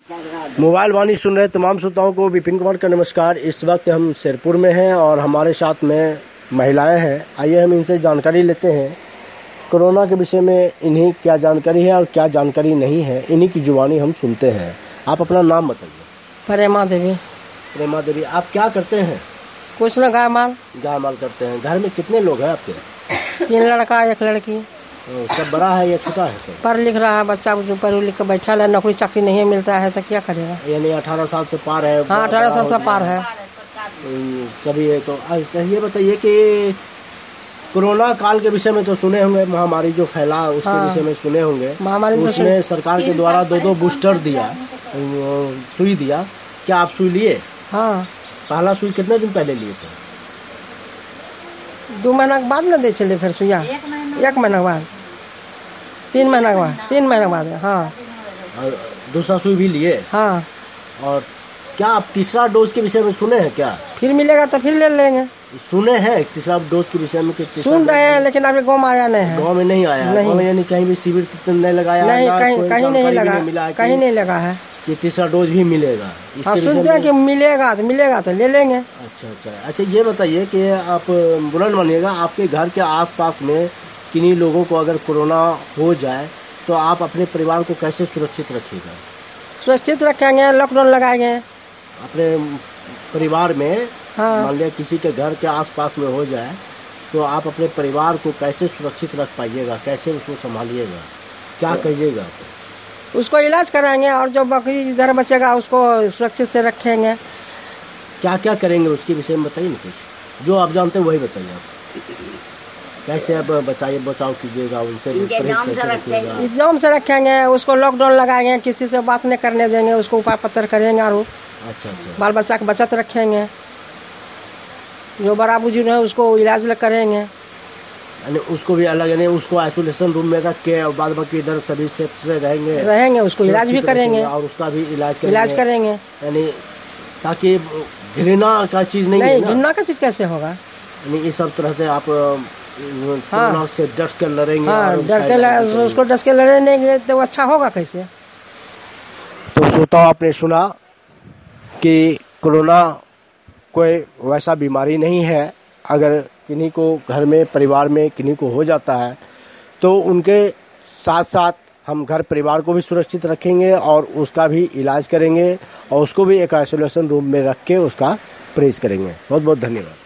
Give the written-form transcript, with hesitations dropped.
Mobile वाणी सुन रहे तमाम श्रोताओं को विपिन कुमार का नमस्कार। इस वक्त हम शेरपुर में हैं और हमारे साथ में महिलाएं हैं। आइए हम इनसे जानकारी लेते हैं कोरोना के विषय में, इन्हीं क्या जानकारी है और क्या जानकारी नहीं है, इन्हीं की जुबानी हम सुनते हैं। आप अपना नाम बताइए। प्रेमा देवी। प्रेमा देवी, आप क्या करते हैं? कुछ न, गाय माल करते हैं। घर में कितने लोग हैं आपके? 3 लड़का 1 लड़की। सब बड़ा है या छोटा है? सब पढ़ लिख रहा है बच्चा, पढ़ लिख कर बैठा है, नौकरी चाकरी नहीं मिलता है तो क्या करेगा। यानी 18 साल से पार है? हाँ, 18 साल से पार है सभी है। तो ये बताइए कि कोरोना काल के विषय में तो सुने होंगे, महामारी जो फैला उसके विषय में सुने होंगे। महामारी उसमें सरकार के द्वारा 2 बूस्टर दिया, सुई दिया। क्या आप सुई लिए? हाँ। पहला सुई कितने दिन पहले लिए थे? 2 महीना के बाद न दे चले, फिर सुइया 1 महीना के बाद, 3 महीना के बाद, 3 महीना के बाद। हाँ। और दूसरा सुई भी लिए? हाँ। और क्या आप तीसरा डोज के विषय में सुने हैं? क्या फिर मिलेगा तो फिर ले लेंगे। सुने हैं तीसरा डोज के विषय में? सुन रहे हैं लेकिन अभी गाँव में आया नहीं है। गाँव में नहीं आया? गाँव में यानी कहीं भी शिविर नहीं लगाया? नहीं, कहीं नहीं लगा, कहीं नहीं लगा है कि तीसरा डोज भी मिलेगा। हाँ, सुनते हैं कि मिलेगा तो ले लेंगे। अच्छा, ये बताइए कि आप बुरा न मानिएगा, आपके घर के आसपास में किन्हीं लोगों को अगर कोरोना हो जाए तो आप अपने परिवार को कैसे सुरक्षित रखिएगा? सुरक्षित रखेंगे, लॉकडाउन लगाएंगे अपने परिवार में। हाँ। मान लिया किसी के घर के आसपास में हो जाए तो आप अपने परिवार को कैसे सुरक्षित रख पाइएगा? कैसे उसको संभालिएगा? क्या करिएगा? उसको इलाज कराएंगे और जो बाकी इधर बचेगा उसको सुरक्षित से रखेंगे। क्या क्या करेंगे उसके विषय में बताइए ना कुछ। जो आप जानते हैं वही बताइए। आप कैसे आप बचाव कीजिएगा उनसे? इंतजाम से रखेंगे, उसको लॉकडाउन लगाएंगे, किसी से बात नहीं करने देंगे, उसको उपाय पत्र करेंगे और अच्छा बाल बच्चा की बचत रखेंगे। जो बड़ा बुजुर्ग है उसको इलाज करेंगे, यानी उसको भी अलग, यानी उसको आइसोलेशन रूम में रख के और बाद बाकी इधर सभी से रहेंगे, उसको इलाज भी करेंगे और उसका भी इलाज करेंगे। यानी ताकि घृणा का चीज नहीं, घृणा का चीज कैसे होगा? यानी इस सब तरह से आप कोरोना से डट कर लड़ेंगे। हाँ, उसको डट के लड़ेंगे तो अच्छा होगा कैसे? तो श्रोताओ, आपने सुना कि कोरोना कोई वैसा बीमारी नहीं है। अगर किन्हीं को घर में परिवार में किन्हीं को हो जाता है तो उनके साथ साथ हम घर परिवार को भी सुरक्षित रखेंगे और उसका भी इलाज करेंगे और उसको भी एक आइसोलेशन रूम में रख के उसका परहेज करेंगे। बहुत बहुत धन्यवाद।